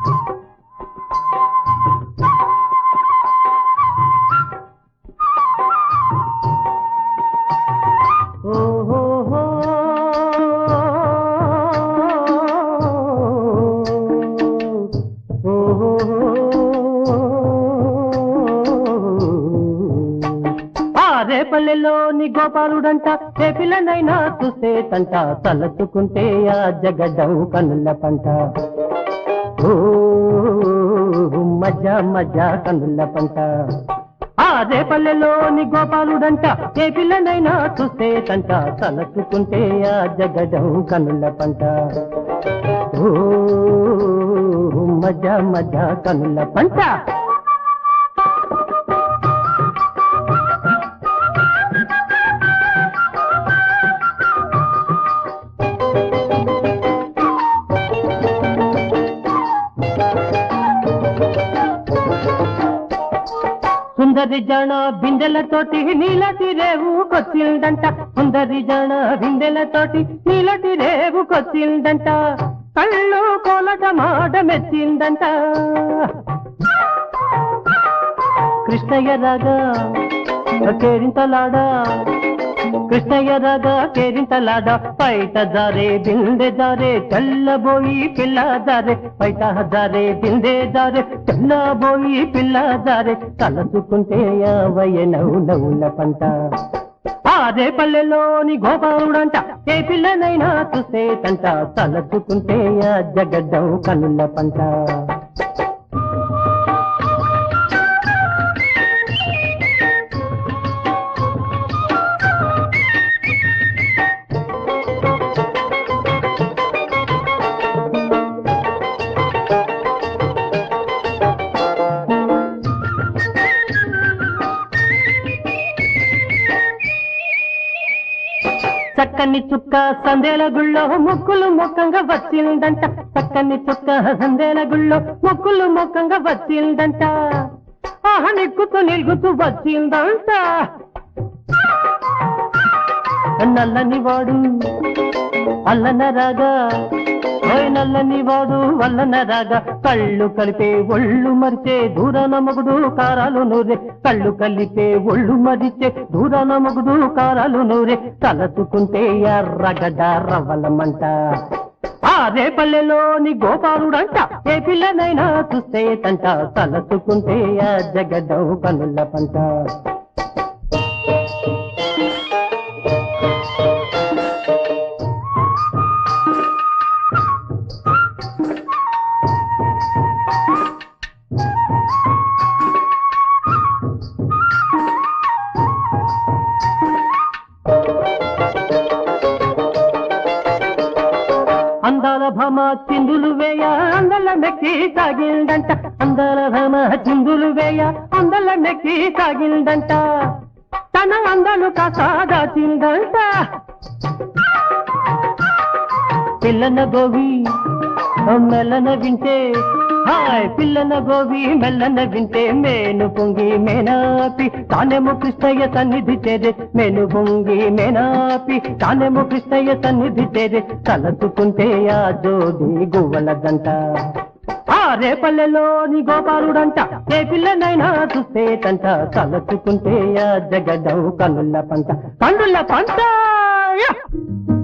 రేపల్లెలోని గోపాలుడంట ఏ పిల్లనైనా చూసేటంట తలచుకుంటే ఆ జగడం కనుల పంట ఓ మజా మజా కనుల పంట ఆ రేపల్లెలోని గోపాలుడంట ఏ పిల్లనైనా చూసేటంట తలచుకుంటే ఆ జగడం కనుల పంట ఓ మజా మజా కనుల పంట సుందరి జన బిందెలతోటి నీలటి రేవుకొచ్చిందంట సుందరి జన బిందెలతోటి నీలటి రేవుకొచ్చిందంట కళ్ళు కోలట మాట మెచ్చిందంట కృష్ణయ్య రాగా కేరింతలాడా కృష్ణయ్య రాగా కేరింతలాడా పైట జారే బిందె జారే తెల్లబోయి పిల్ల జారే పైట జారే బిందె జారే తెల్లబోయి పిల్ల జారే తలచుకుంటే యావయ్య నవ్వుల పంట ఆ రేపల్లెలోని గోపాలుడంట ఏ పిల్లనైనా చూసేటంట తలచుకుంటే ఆ జగడ్డం కనుల పంట చక్కని చుక్క సందేల గుళ్ళో మొక్కులు మొక్కంగా వచ్చిందంట చక్కని చుక్క సందేల గుళ్ళో మొక్కులు మొక్కంగా వచ్చిందంట ఆహ నిక్కుతూ నిలుగుతూ వచ్చిందంట నల్లని వాడు అల్లన రాగా ఓయ్ నల్లని వాడు వల్లన రాగా కళ్ళు కలిపే ఒళ్ళు మరిచే దూరాన మొగుడు కారాలు నూరే కళ్ళు కలిపే ఒళ్ళు మరిచే దూరాన మొగుడు కారాలు నూరే తలచుకుంటే ఎర్రగడ్డ రవ్వలమంట ఆ రేపల్లెలోని గోపాలుడంట ఏ పిల్లనైనా చూసేటంట తలచుకుంటే ఆ జగడం కనుల పంట అందాల భామ చిందులు వేయ అందల మెక్కి సాగిందంట అందాల భామ చిందులు వేయ అందల మెక్కి సాగిందంట తన అందలు కాసాదాచిందంట పిల్లన గోవి మెల్లన వింటే హాయ్ పిల్లన గోవి మెల్లన వింటే మేను పొంగి మేనాపి తానేమో కృష్ణయ్య సన్నిధి చేరే మేను పొంగి మేనాపి తానేమో కృష్ణయ్య సన్నిధి చేరే తలచుకుంటే ఆ జోడి గువ్వల జంట ఆ రేపల్లెలోని గోపాలుడంట ఏ పిల్లనైనా చూసేటంట తలచుకుంటే ఆ జగడం కనుల పంట కనుల పంట